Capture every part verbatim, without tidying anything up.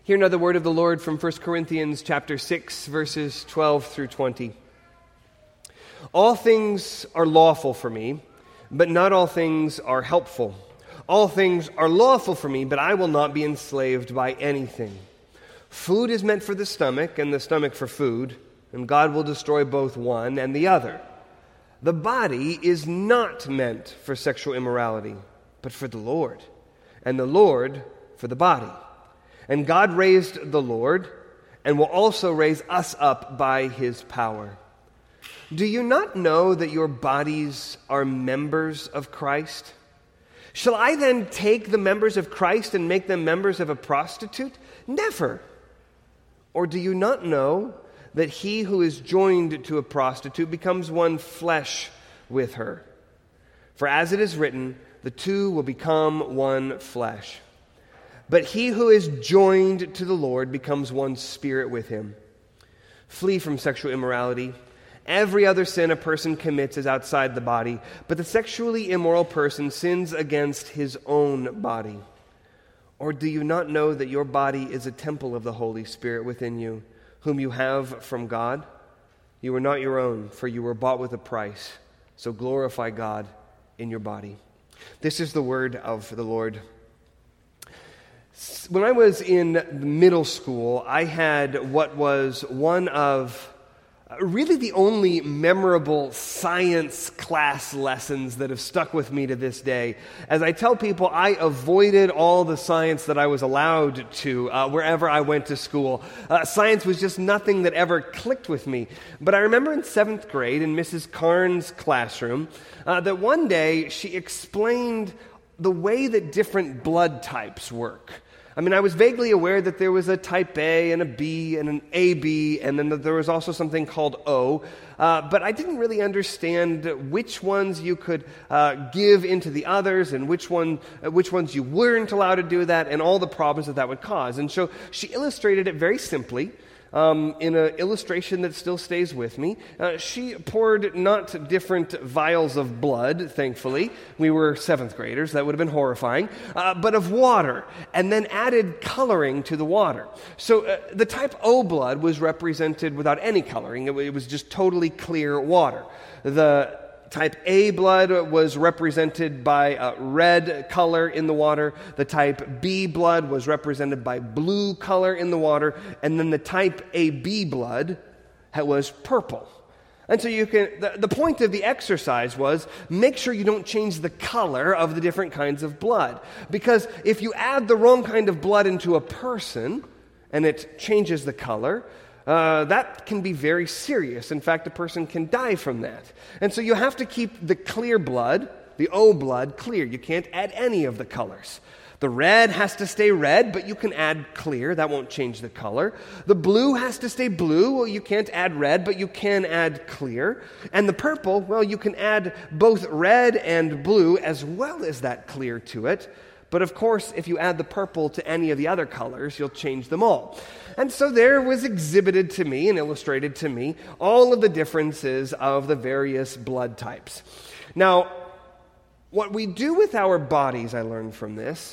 Hear now the word of the Lord from First Corinthians chapter six, verses twelve through twenty. All things are lawful for me, but not all things are helpful. All things are lawful for me, but I will not be enslaved by anything. Food is meant for the stomach, and the stomach for food, and God will destroy both one and the other. The body is not meant for sexual immorality, but for the Lord, and the Lord for the body. And God raised the Lord, and will also raise us up by his power. Do you not know that your bodies are members of Christ? Shall I then take the members of Christ and make them members of a prostitute? Never. Or do you not know that he who is joined to a prostitute becomes one flesh with her? For as it is written, the two will become one flesh. But he who is joined to the Lord becomes one spirit with him. Flee from sexual immorality. Every other sin a person commits is outside the body, but the sexually immoral person sins against his own body. Or do you not know that your body is a temple of the Holy Spirit within you, whom you have from God? You are not your own, for you were bought with a price. So glorify God in your body. This is the word of the Lord. When I was in middle school, I had what was one of really the only memorable science class lessons that have stuck with me to this day. As I tell people, I avoided all the science that I was allowed to uh, wherever I went to school. Uh, science was just nothing that ever clicked with me. But I remember in seventh grade in Missus Carnes' classroom uh, that one day she explained the way that different blood types work. I mean, I was vaguely aware that there was a type A and a B and an A B, and then there was also something called O, uh, but I didn't really understand which ones you could uh, give into the others and which one, uh, which ones you weren't allowed to do that, and all the problems that that would cause. And so she illustrated it very simply. Um, in an illustration that still stays with me. Uh, she poured not different vials of blood, thankfully. We were seventh graders, that would have been horrifying, uh, but of water, and then added coloring to the water. So uh, the type O blood was represented without any coloring. It, it was just totally clear water. The type A blood was represented by a red color in the water. The type B blood was represented by blue color in the water. And then the type A B blood was purple. And so you can, the, the point of the exercise was make sure you don't change the color of the different kinds of blood. Because if you add the wrong kind of blood into a person and it changes the color, Uh, that can be very serious. In fact, a person can die from that. And so you have to keep the clear blood, the O blood, clear. You can't add any of the colors. The red has to stay red, but you can add clear. That won't change the color. The blue has to stay blue. Well, you can't add red, but you can add clear. And the purple, well, you can add both red and blue as well as that clear to it. But of course, if you add the purple to any of the other colors, you'll change them all. And so there was exhibited to me and illustrated to me all of the differences of the various blood types. Now, what we do with our bodies, I learned from this,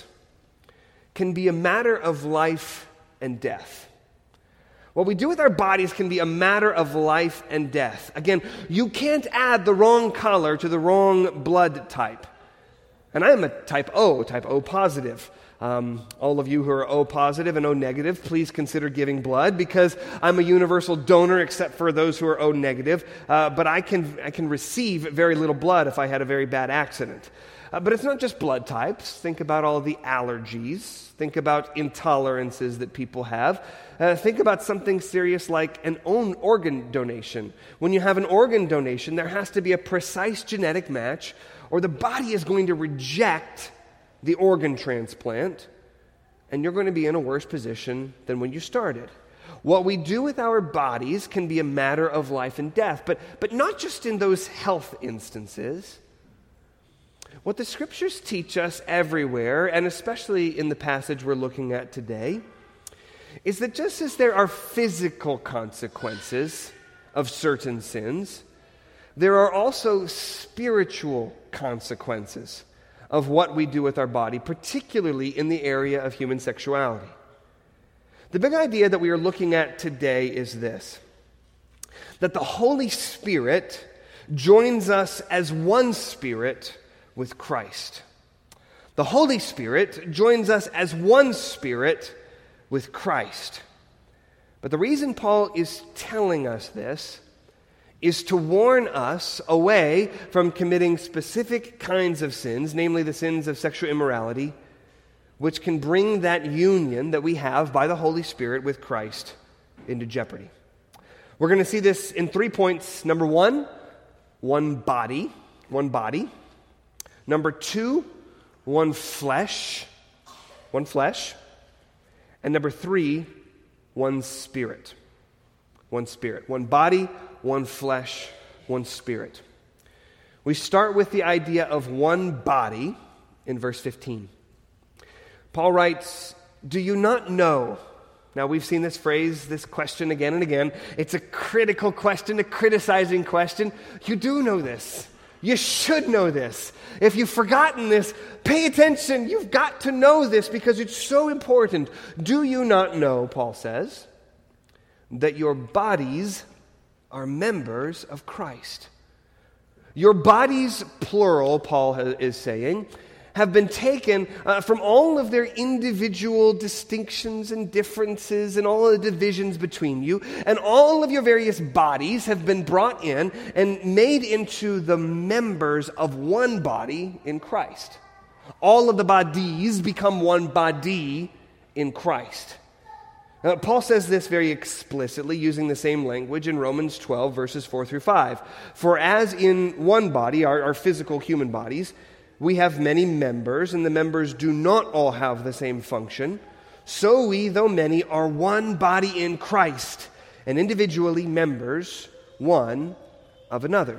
can be a matter of life and death. What we do with our bodies can be a matter of life and death. Again, you can't add the wrong color to the wrong blood type. And I am a type O, type O positive. Um, all of you who are O positive and O negative, please consider giving blood because I'm a universal donor except for those who are O negative. Uh, but I can I can receive very little blood if I had a very bad accident. Uh, but it's not just blood types. Think about all the allergies. Think about intolerances that people have. Uh, think about something serious like an own organ donation. When you have an organ donation, there has to be a precise genetic match, or the body is going to reject the organ transplant, and you're going to be in a worse position than when you started. What we do with our bodies can be a matter of life and death, but, but not just in those health instances. What the Scriptures teach us everywhere, and especially in the passage we're looking at today, is that just as there are physical consequences of certain sins, there are also spiritual consequences of what we do with our body, particularly in the area of human sexuality. The big idea that we are looking at today is this: that the Holy Spirit joins us as one Spirit with Christ. The Holy Spirit joins us as one Spirit with Christ. But the reason Paul is telling us this is to warn us away from committing specific kinds of sins, namely the sins of sexual immorality, which can bring that union that we have by the Holy Spirit with Christ into jeopardy. We're going to see this in three points. Number one, one body, one body. Number two, one flesh, one flesh. And number three, one spirit, one spirit. One body, one flesh, one spirit. We start with the idea of one body in verse fifteen. Paul writes, "Do you not know?" Now, we've seen this phrase, this question again and again. It's a critical question, a criticizing question. You do know this. You should know this. If you've forgotten this, pay attention. You've got to know this because it's so important. Do you not know, Paul says, that your bodies are members of Christ? Your bodies, plural, Paul is saying, have been taken uh, from all of their individual distinctions and differences and all the divisions between you, and all of your various bodies have been brought in and made into the members of one body in Christ. All of the bodies become one body in Christ. Now, Paul says this very explicitly using the same language in Romans twelve, verses four through five. For as in one body, our, our physical human bodies, we have many members, and the members do not all have the same function. So we, though many, are one body in Christ, and individually members one of another.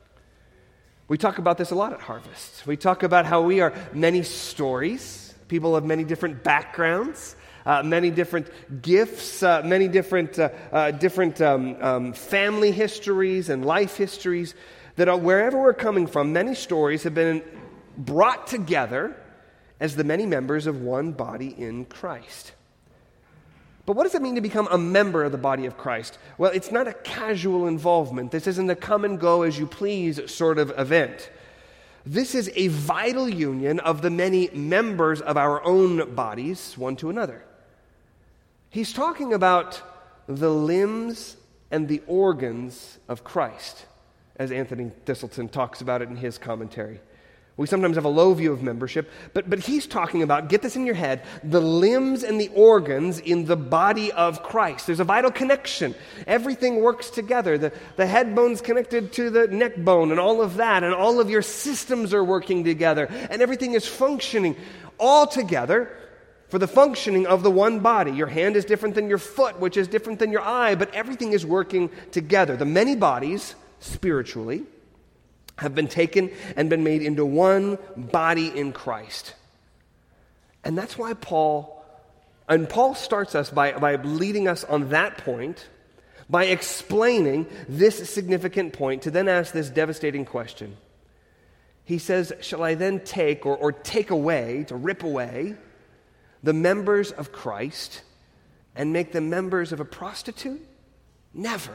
We talk about this a lot at Harvest. We talk about how we are many stories, people of many different backgrounds, uh, many different gifts, uh, many different, uh, uh, different um, um, family histories and life histories, that are, wherever we're coming from, many stories have been brought together as the many members of one body in Christ. But what does it mean to become a member of the body of Christ? Well, it's not a casual involvement. This isn't a come and go as you please sort of event. This is a vital union of the many members of our own bodies, one to another. He's talking about the limbs and the organs of Christ, as Anthony Thistleton talks about it in his commentary. We sometimes have a low view of membership, but, but he's talking about, get this in your head, the limbs and the organs in the body of Christ. There's a vital connection. Everything works together. The, the head bone's connected to the neck bone and all of that, and all of your systems are working together, and everything is functioning all together for the functioning of the one body. Your hand is different than your foot, which is different than your eye, but everything is working together. The many bodies, spiritually, have been taken and been made into one body in Christ. And that's why Paul, and Paul starts us by, by leading us on that point, by explaining this significant point, to then ask this devastating question. He says, shall I then take, or, or take away, to rip away, the members of Christ and make them members of a prostitute? Never.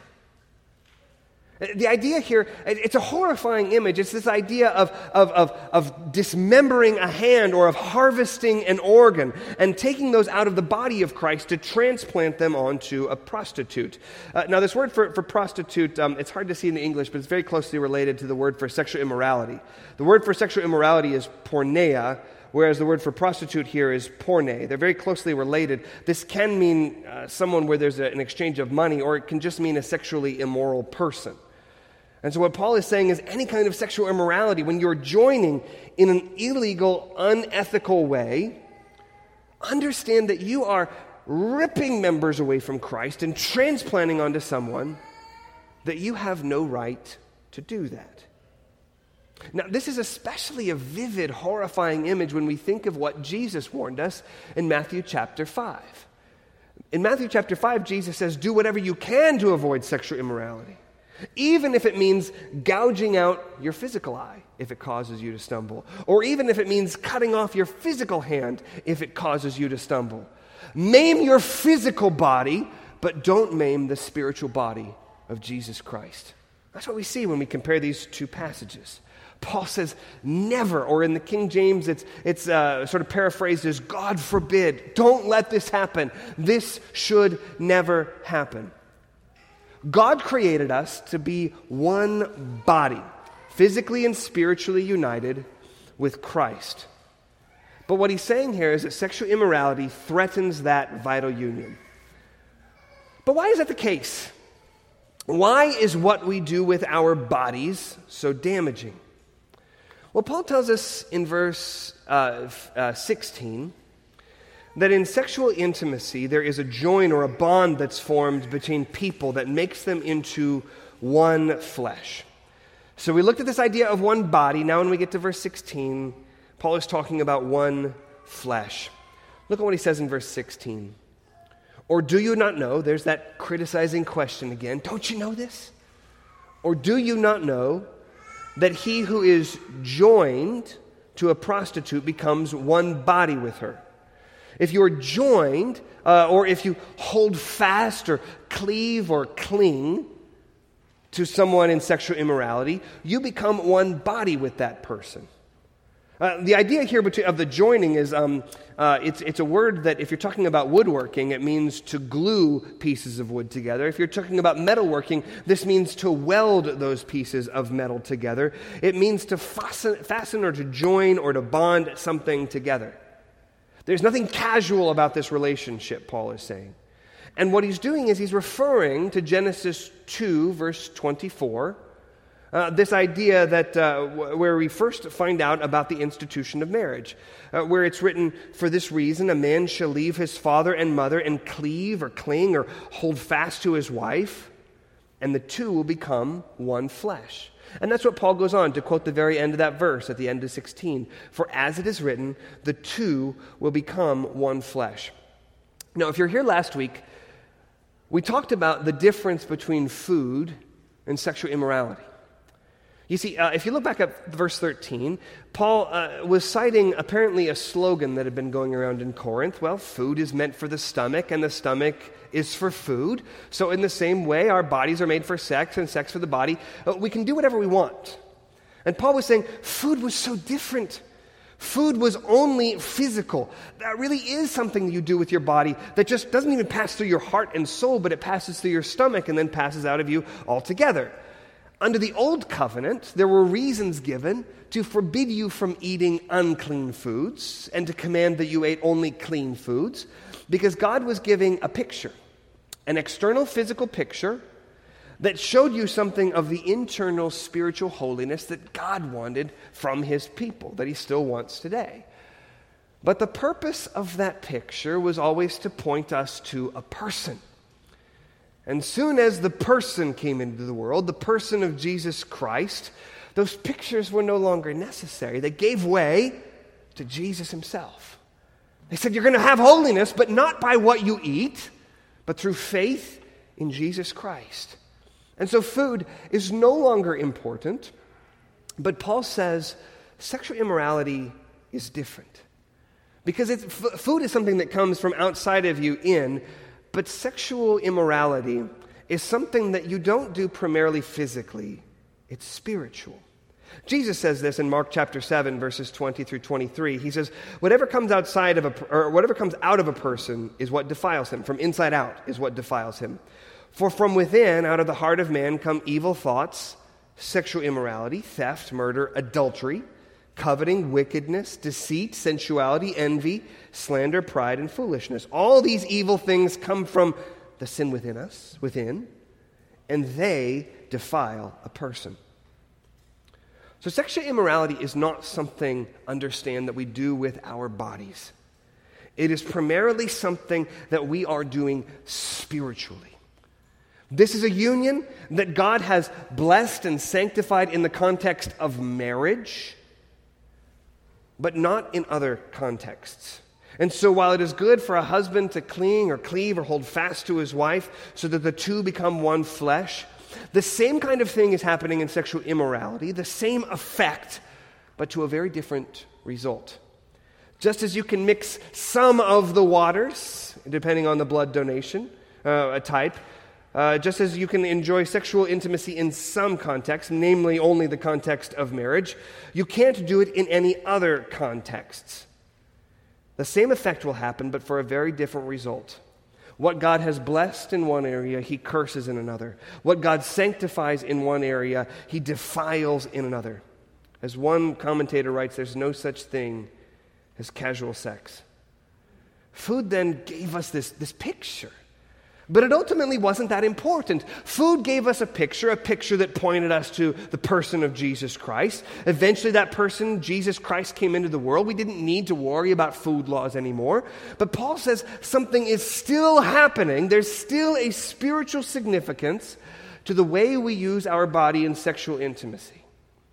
The idea here, it's a horrifying image. It's this idea of, of, of, of dismembering a hand or of harvesting an organ and taking those out of the body of Christ to transplant them onto a prostitute. Uh, now, this word for, for prostitute, um, it's hard to see in the English, but it's very closely related to the word for sexual immorality. The word for sexual immorality is porneia, whereas the word for prostitute here is porne. They're very closely related. This can mean uh, someone where there's a, an exchange of money, or it can just mean a sexually immoral person. And so what Paul is saying is any kind of sexual immorality, when you're joining in an illegal, unethical way, understand that you are ripping members away from Christ and transplanting onto someone that you have no right to do that. Now, this is especially a vivid, horrifying image when we think of what Jesus warned us in Matthew chapter five. In Matthew chapter five, Jesus says, do whatever you can to avoid sexual immorality, even if it means gouging out your physical eye if it causes you to stumble, or even if it means cutting off your physical hand if it causes you to stumble. Maim your physical body, but don't maim the spiritual body of Jesus Christ. That's what we see when we compare these two passages. Paul says, never, or in the King James, it's, it's uh, sort of paraphrased as, God forbid, don't let this happen. This should never happen. God created us to be one body, physically and spiritually united with Christ. But what he's saying here is that sexual immorality threatens that vital union. But why is that the case? Why is what we do with our bodies so damaging? Well, Paul tells us in verse uh, uh, sixteen that in sexual intimacy there is a join or a bond that's formed between people that makes them into one flesh. So we looked at this idea of one body. Now when we get to verse sixteen, Paul is talking about one flesh. Look at what he says in verse sixteen. Or do you not know, there's that criticizing question again, don't you know this? Or do you not know that he who is joined to a prostitute becomes one body with her? If you are joined, uh, or if you hold fast or cleave or cling to someone in sexual immorality, you become one body with that person. Uh, the idea here of the joining is, um, uh, it's, it's a word that if you're talking about woodworking, it means to glue pieces of wood together. If you're talking about metalworking, this means to weld those pieces of metal together. It means to fasten, fasten or to join or to bond something together. There's nothing casual about this relationship, Paul is saying. And what he's doing is he's referring to Genesis two, verse twenty-four, Uh, this idea that uh, w- where we first find out about the institution of marriage, uh, where it's written, for this reason a man shall leave his father and mother and cleave or cling or hold fast to his wife, and the two will become one flesh. And that's what Paul goes on to quote the very end of that verse at the end of sixteen. For as it is written, the two will become one flesh. Now, if you're here last week, we talked about the difference between food and sexual immorality. You see, uh, if you look back at verse thirteen, Paul uh, was citing apparently a slogan that had been going around in Corinth. Well, food is meant for the stomach, and the stomach is for food. So in the same way, our bodies are made for sex, and sex for the body. Uh, we can do whatever we want. And Paul was saying, food was so different. Food was only physical. That really is something you do with your body that just doesn't even pass through your heart and soul, but it passes through your stomach and then passes out of you altogether. Under the Old Covenant, there were reasons given to forbid you from eating unclean foods and to command that you ate only clean foods, because God was giving a picture, an external physical picture that showed you something of the internal spiritual holiness that God wanted from his people, that he still wants today. But the purpose of that picture was always to point us to a person. And soon as the person came into the world, the person of Jesus Christ, those pictures were no longer necessary. They gave way to Jesus himself. They said, you're going to have holiness, but not by what you eat, but through faith in Jesus Christ. And so food is no longer important, but Paul says sexual immorality is different. Because it's, f- food is something that comes from outside of you in, but sexual immorality is something that you don't do primarily physically. It's spiritual. Jesus says this in Mark chapter seven, verses twenty through twenty-three. He says, whatever comes outside of a, or whatever comes out of a person is what defiles him. From inside out is what defiles him. For from within, out of the heart of man, come evil thoughts, sexual immorality, theft, murder, adultery, coveting, wickedness, deceit, sensuality, envy, slander, pride, and foolishness. All these evil things come from the sin within us, within, and they defile a person. So sexual immorality is not something, understand, that we do with our bodies. It is primarily something that we are doing spiritually. This is a union that God has blessed and sanctified in the context of marriage, but not in other contexts. And so while it is good for a husband to cling or cleave or hold fast to his wife so that the two become one flesh, the same kind of thing is happening in sexual immorality, the same effect, but to a very different result. Just as you can mix some of the waters, depending on the blood donation uh, a type, uh, just as you can enjoy sexual intimacy in some context, namely only the context of marriage, you can't do it in any other contexts. The same effect will happen, but for a very different result. What God has blessed in one area, he curses in another. What God sanctifies in one area, he defiles in another. As one commentator writes, there's no such thing as casual sex. Food then gave us this, this picture. But it ultimately wasn't that important. Food gave us a picture, a picture that pointed us to the person of Jesus Christ. Eventually that person, Jesus Christ, came into the world. We didn't need to worry about food laws anymore. But Paul says something is still happening. There's still a spiritual significance to the way we use our body in sexual intimacy.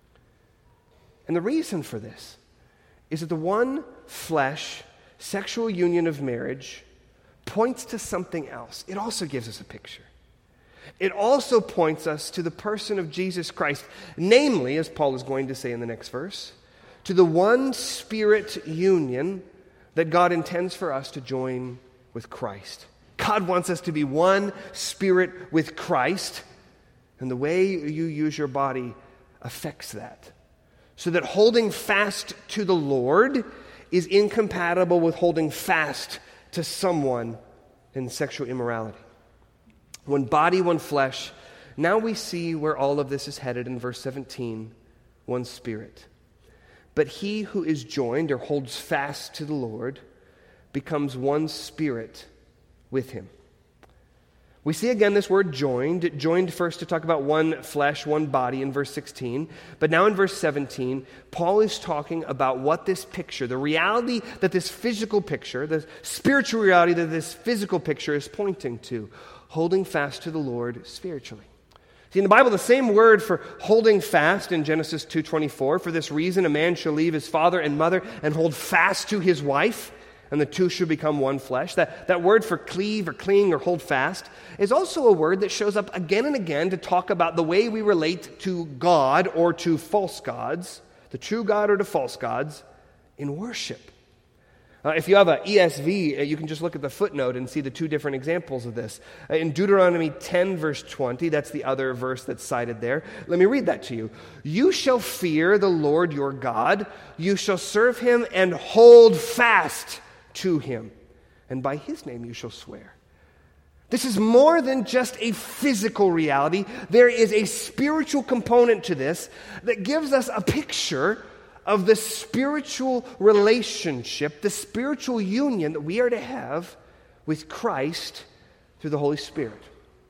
And the reason for this is that the one flesh sexual union of marriage points to something else. It also gives us a picture. It also points us to the person of Jesus Christ, namely, as Paul is going to say in the next verse, to the one spirit union that God intends for us to join with Christ. God wants us to be one spirit with Christ, and the way you use your body affects that. So that holding fast to the Lord is incompatible with holding fast to someone in sexual immorality. One body, one flesh. Now we see where all of this is headed in verse seventeen. One spirit. But he who is joined or holds fast to the Lord becomes one spirit with him. We see again this word joined. Joined first to talk about one flesh, one body in verse sixteen. But now in verse seventeen, Paul is talking about what this picture, the reality that this physical picture, the spiritual reality that this physical picture is pointing to. Holding fast to the Lord spiritually. See, in the Bible, the same word for holding fast in Genesis two twenty-four, for this reason a man shall leave his father and mother and hold fast to his wife, and the two shall become one flesh. That, that word for cleave or cling or hold fast is also a word that shows up again and again to talk about the way we relate to God or to false gods, the true God or to false gods, in worship. Uh, if you have an E S V, uh, you can just look at the footnote and see the two different examples of this. Uh, in Deuteronomy ten, verse twenty, that's the other verse that's cited there. Let me read that to you. You shall fear the Lord your God. You shall serve him and hold fast to him, and by his name you shall swear. This is more than just a physical reality. There is a spiritual component to this that gives us a picture of the spiritual relationship, the spiritual union that we are to have with Christ through the Holy Spirit.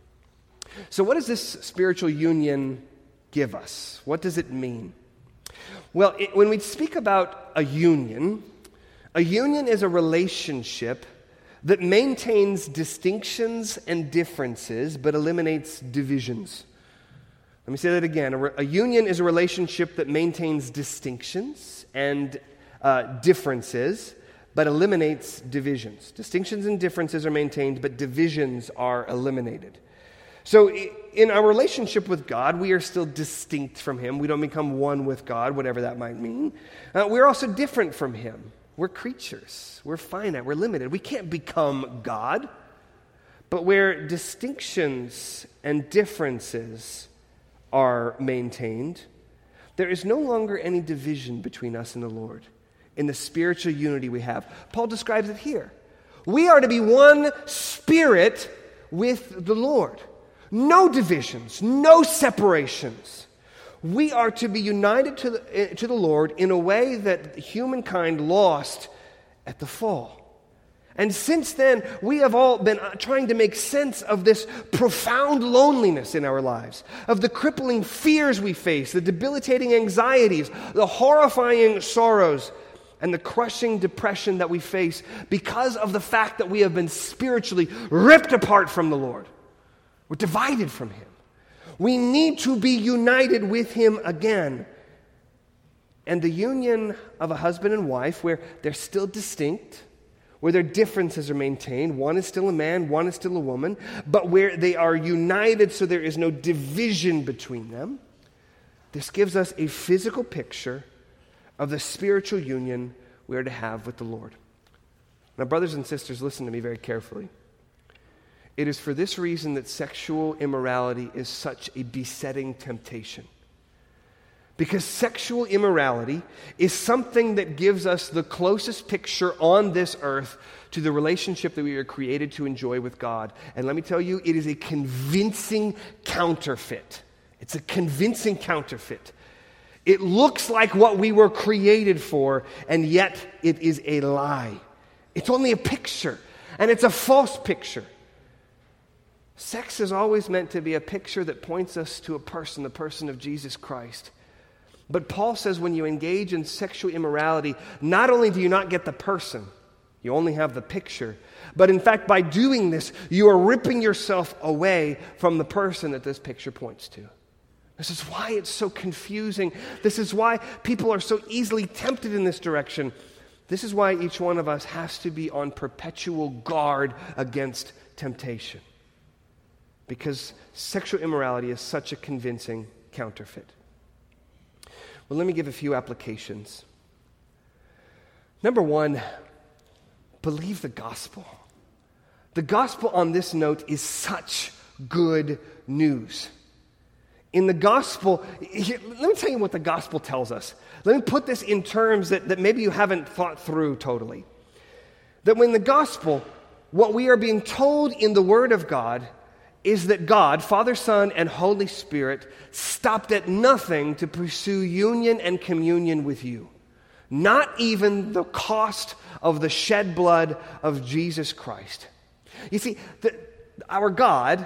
So what does this spiritual union give us? What does it mean? Well, it, when we speak about a union, a union is a relationship that maintains distinctions and differences but eliminates divisions. Let me say that again. A, re- a union is a relationship that maintains distinctions and uh, differences but eliminates divisions. Distinctions and differences are maintained, but divisions are eliminated. So in our relationship with God, we are still distinct from him. We don't become one with God, whatever that might mean. Uh, we're also different from him. We're creatures. We're finite. We're limited. We can't become God. But where distinctions and differences are maintained, there is no longer any division between us and the Lord in the spiritual unity we have. Paul describes it here. We are to be one spirit with the Lord. No divisions, no separations. We are to be united to the, to the Lord in a way that humankind lost at the fall. And since then, we have all been trying to make sense of this profound loneliness in our lives, of the crippling fears we face, the debilitating anxieties, the horrifying sorrows, and the crushing depression that we face because of the fact that we have been spiritually ripped apart from the Lord. We're divided from him. We need to be united with him again. And the union of a husband and wife, where they're still distinct, where their differences are maintained, one is still a man, one is still a woman, but where they are united so there is no division between them, this gives us a physical picture of the spiritual union we are to have with the Lord. Now, brothers and sisters, listen to me very carefully. It is for this reason that sexual immorality is such a besetting temptation. Because sexual immorality is something that gives us the closest picture on this earth to the relationship that we are created to enjoy with God. And let me tell you, it is a convincing counterfeit. It's a convincing counterfeit. It looks like what we were created for, and yet it is a lie. It's only a picture, and it's a false picture. Sex is always meant to be a picture that points us to a person, the person of Jesus Christ. But Paul says when you engage in sexual immorality, not only do you not get the person, you only have the picture, but in fact, by doing this, you are ripping yourself away from the person that this picture points to. This is why it's so confusing. This is why people are so easily tempted in this direction. This is why each one of us has to be on perpetual guard against temptation. Because sexual immorality is such a convincing counterfeit. Well, let me give a few applications. Number one, believe the gospel. The gospel on this note is such good news. In the gospel, here, let me tell you what the gospel tells us. Let me put this in terms that, that maybe you haven't thought through totally. That when the gospel, what we are being told in the Word of God is that God, Father, Son, and Holy Spirit stopped at nothing to pursue union and communion with you. Not even the cost of the shed blood of Jesus Christ. You see, the, our God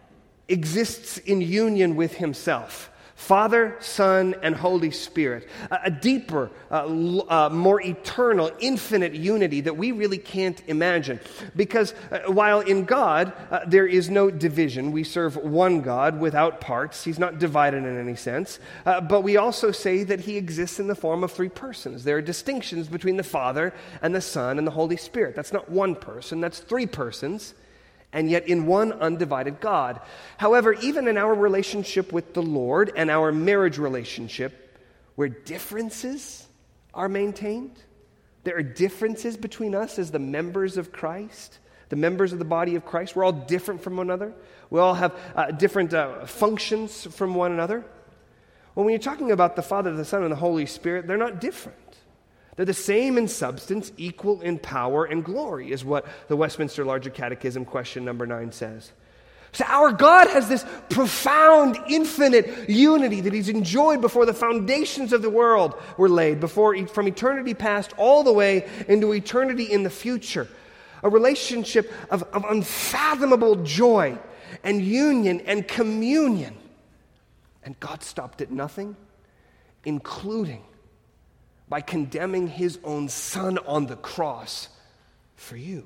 exists in union with Himself. Father, Son, and Holy Spirit. A, a deeper, uh, l- uh, more eternal, infinite unity that we really can't imagine. Because uh, while in God uh, there is no division, we serve one God without parts. He's not divided in any sense. Uh, but we also say that He exists in the form of three persons. There are distinctions between the Father and the Son and the Holy Spirit. That's not one person, that's three persons. And yet in one undivided God. However, even in our relationship with the Lord and our marriage relationship, where differences are maintained, there are differences between us as the members of Christ, the members of the body of Christ. We're all different from one another. We all have uh, different uh, functions from one another. Well, when you're talking about the Father, the Son, and the Holy Spirit, they're not different. They're the same in substance, equal in power and glory, is what the Westminster Larger Catechism question number nine says. So our God has this profound, infinite unity that He's enjoyed before the foundations of the world were laid, before from eternity past all the way into eternity in the future. A relationship of, of unfathomable joy and union and communion. And God stopped at nothing, including by condemning His own Son on the cross for you.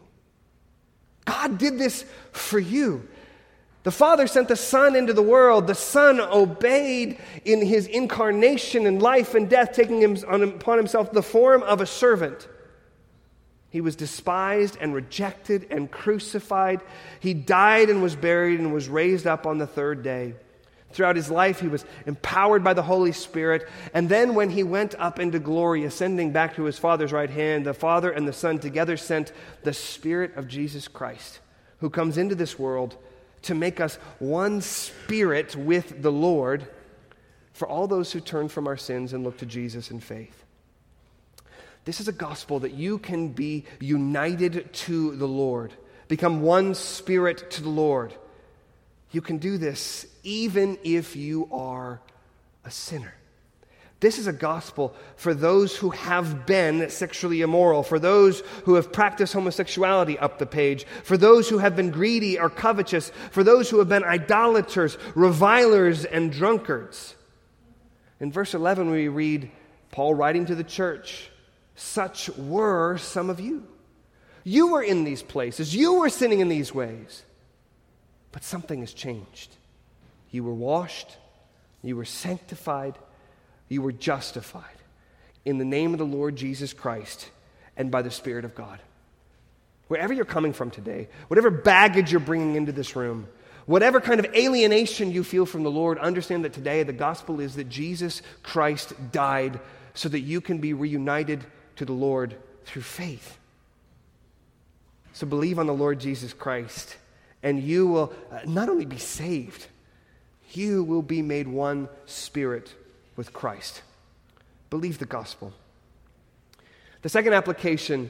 God did this for you. The Father sent the Son into the world. The Son obeyed in His incarnation and life and death, taking him on, upon Himself the form of a servant. He was despised and rejected and crucified. He died and was buried and was raised up on the third day. Throughout His life, He was empowered by the Holy Spirit. And then when He went up into glory, ascending back to His Father's right hand, the Father and the Son together sent the Spirit of Jesus Christ, who comes into this world to make us one spirit with the Lord for all those who turn from our sins and look to Jesus in faith. This is a gospel that you can be united to the Lord, become one spirit to the Lord. You can do this even if you are a sinner. This is a gospel for those who have been sexually immoral, for those who have practiced homosexuality up the page, for those who have been greedy or covetous, for those who have been idolaters, revilers, and drunkards. In verse eleven we read Paul writing to the church, "Such were some of you. You were in these places. You were sinning in these ways. But something has changed. You were washed, you were sanctified, you were justified in the name of the Lord Jesus Christ and by the Spirit of God." Wherever you're coming from today, whatever baggage you're bringing into this room, whatever kind of alienation you feel from the Lord, understand that today the gospel is that Jesus Christ died so that you can be reunited to the Lord through faith. So believe on the Lord Jesus Christ, and you will not only be saved, you will be made one spirit with Christ. Believe the gospel. The second application: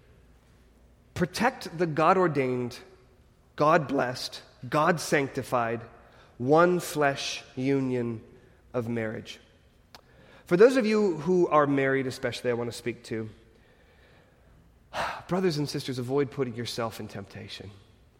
protect the God-ordained, God-blessed, God-sanctified, one-flesh union of marriage. For those of you who are married, especially, I want to speak to, brothers and sisters, avoid putting yourself in temptation.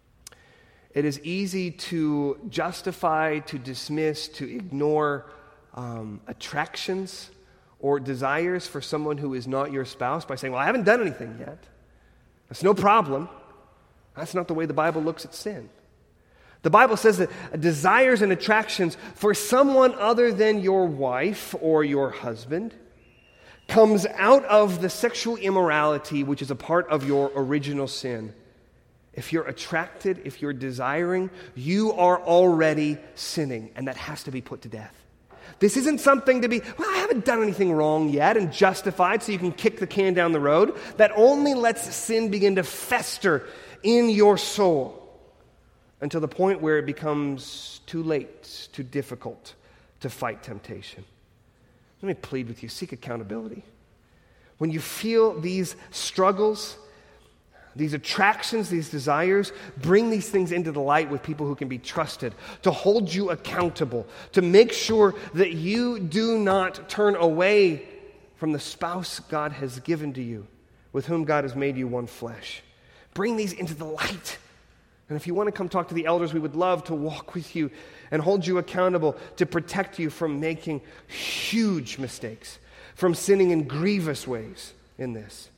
It is easy to justify, to dismiss, to ignore um, attractions or desires for someone who is not your spouse by saying, well, I haven't done anything yet. That's no problem. That's not the way the Bible looks at sin. The Bible says that desires and attractions for someone other than your wife or your husband comes out of the sexual immorality which is a part of your original sin. If you're attracted, if you're desiring, you are already sinning, and that has to be put to death. This isn't something to be, well, I haven't done anything wrong yet, and justified so you can kick the can down the road. That only lets sin begin to fester in your soul until the point where it becomes too late, too difficult to fight temptation. Let me plead with you, seek accountability. When you feel these struggles, these attractions, these desires, bring these things into the light with people who can be trusted, to hold you accountable, to make sure that you do not turn away from the spouse God has given to you, with whom God has made you one flesh. Bring these into the light. And if you want to come talk to the elders, we would love to walk with you and hold you accountable to protect you from making huge mistakes, from sinning in grievous ways in this.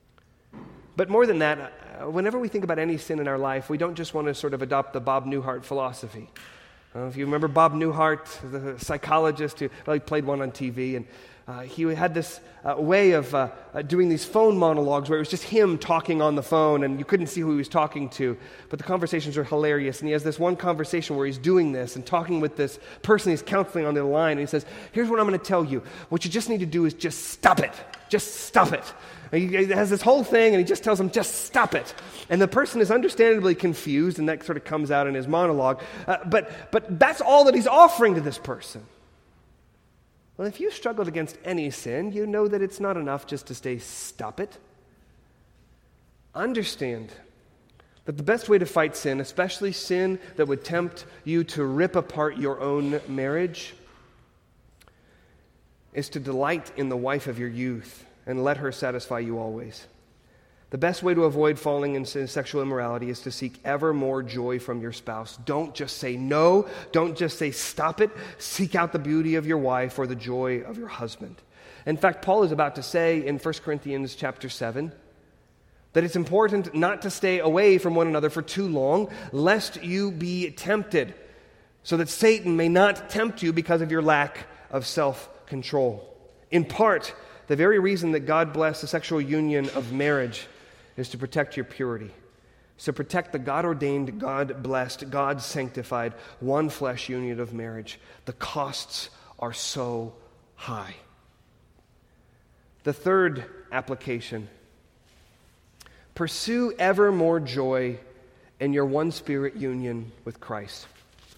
But more than that, whenever we think about any sin in our life, we don't just want to sort of adopt the Bob Newhart philosophy. Uh, if you remember Bob Newhart, the psychologist who well, he played one on T V, and uh, he had this uh, way of uh, uh, doing these phone monologues where it was just him talking on the phone, and you couldn't see who he was talking to, but the conversations were hilarious. And he has this one conversation where he's doing this and talking with this person he's counseling on the line, and he says, here's what I'm going to tell you. What you just need to do is just stop it. Just stop it. And he has this whole thing, and he just tells them, just stop it. And the person is understandably confused, and that sort of comes out in his monologue. Uh, but, but that's all that he's offering to this person. Well, if you struggled against any sin, you know that it's not enough just to say, stop it. Understand that the best way to fight sin, especially sin that would tempt you to rip apart your own marriage, is to delight in the wife of your youth and let her satisfy you always. The best way to avoid falling into sexual immorality is to seek ever more joy from your spouse. Don't just say no. Don't just say stop it. Seek out the beauty of your wife or the joy of your husband. In fact, Paul is about to say in First Corinthians chapter seven that it's important not to stay away from one another for too long, lest you be tempted, so that Satan may not tempt you because of your lack of self-control. In part, the very reason that God blessed the sexual union of marriage is to protect your purity. So protect the God-ordained, God-blessed, God-sanctified, one-flesh union of marriage. The costs are so high. The third application: pursue ever more joy in your one-spirit union with Christ.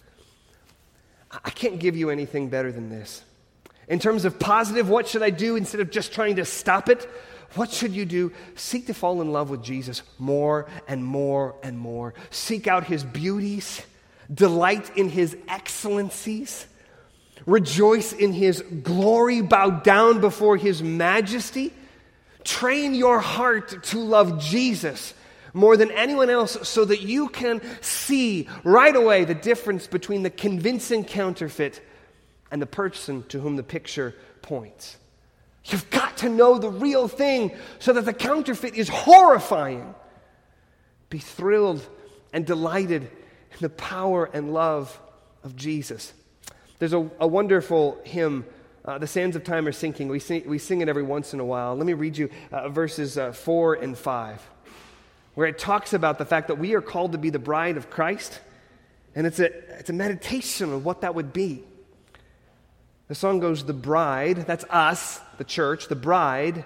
I can't give you anything better than this. In terms of positive, what should I do instead of just trying to stop it? What should you do? Seek to fall in love with Jesus more and more and more. Seek out his beauties. Delight in his excellencies. Rejoice in his glory. Bow down before his majesty. Train your heart to love Jesus more than anyone else so that you can see right away the difference between the convincing counterfeit and the person to whom the picture points. You've got to know the real thing so that the counterfeit is horrifying. Be thrilled and delighted in the power and love of Jesus. There's a, a wonderful hymn, uh, The Sands of Time Are Sinking. We sing, we sing it every once in a while. Let me read you uh, verses uh, four and five, where it talks about the fact that we are called to be the bride of Christ, and it's a, it's a meditation of what that would be. The song goes, the bride, that's us, the church, the bride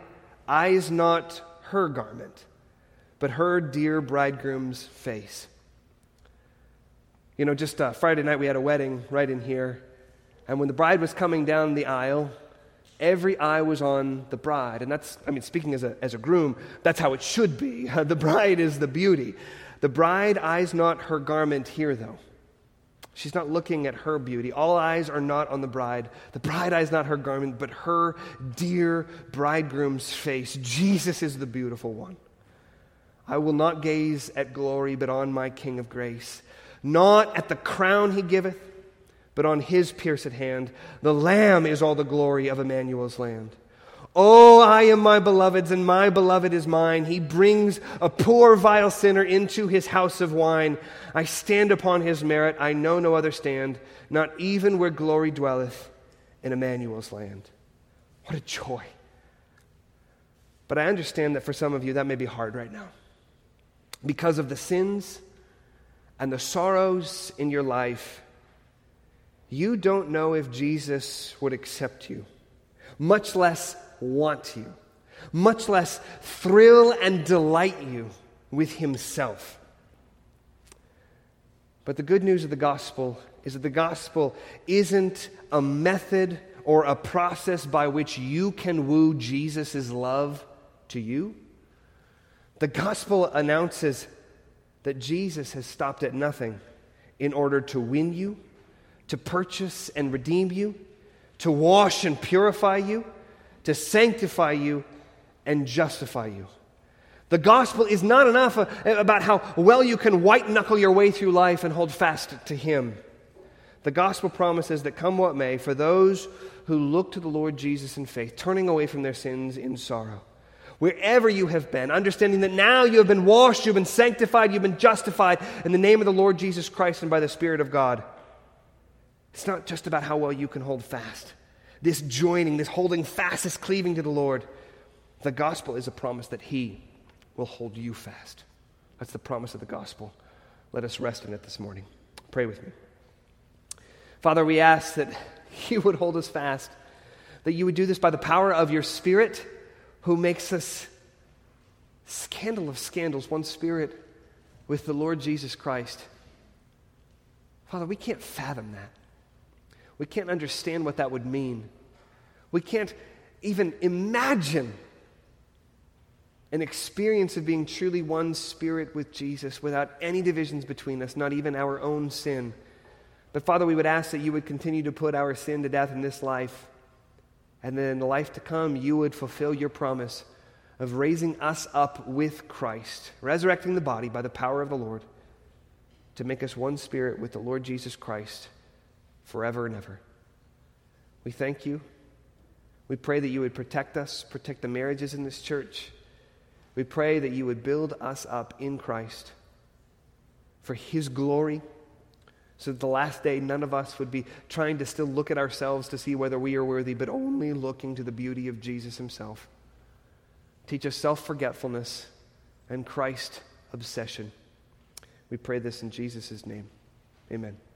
eyes not her garment, but her dear bridegroom's face. You know, just uh, Friday night we had a wedding right in here, and when the bride was coming down the aisle, every eye was on the bride. And that's, I mean, speaking as a, as a groom, that's how it should be. The bride is the beauty. The bride eyes not her garment here, though. She's not looking at her beauty. All eyes are not on the bride. The bride eyes not her garment, but her dear bridegroom's face. Jesus is the beautiful one. I will not gaze at glory, but on my King of grace. Not at the crown he giveth, but on his pierced hand. The Lamb is all the glory of Emmanuel's land. Oh, I am my beloved's, and my beloved is mine. He brings a poor vile sinner into his house of wine. I stand upon his merit. I know no other stand, not even where glory dwelleth in Emmanuel's land. What a joy. But I understand that for some of you that may be hard right now. Because of the sins and the sorrows in your life, you don't know if Jesus would accept you, much less want you, much less thrill and delight you with himself. But the good news of the gospel is that the gospel isn't a method or a process by which you can woo Jesus' love to you. The gospel announces that Jesus has stopped at nothing in order to win you, to purchase and redeem you, to wash and purify you, to sanctify you and justify you. The gospel is not enough about how well you can white-knuckle your way through life and hold fast to him. The gospel promises that come what may, for those who look to the Lord Jesus in faith, turning away from their sins in sorrow, wherever you have been, understanding that now you have been washed, you've been sanctified, you've been justified in the name of the Lord Jesus Christ and by the Spirit of God. It's not just about how well you can hold fast. This joining, this holding fast, this cleaving to the Lord. The gospel is a promise that he will hold you fast. That's the promise of the gospel. Let us rest in it this morning. Pray with me. Father, we ask that you would hold us fast, that you would do this by the power of your Spirit, who makes us scandal of scandals, one Spirit with the Lord Jesus Christ. Father, we can't fathom that. We can't understand what that would mean. We can't even imagine an experience of being truly one Spirit with Jesus without any divisions between us, not even our own sin. But Father, we would ask that you would continue to put our sin to death in this life, and then in the life to come, you would fulfill your promise of raising us up with Christ, resurrecting the body by the power of the Lord, to make us one Spirit with the Lord Jesus Christ forever and ever. We thank you. We pray that you would protect us, protect the marriages in this church. We pray that you would build us up in Christ for his glory, so that the last day none of us would be trying to still look at ourselves to see whether we are worthy, but only looking to the beauty of Jesus himself. Teach us self-forgetfulness and Christ obsession. We pray this in Jesus' name. Amen.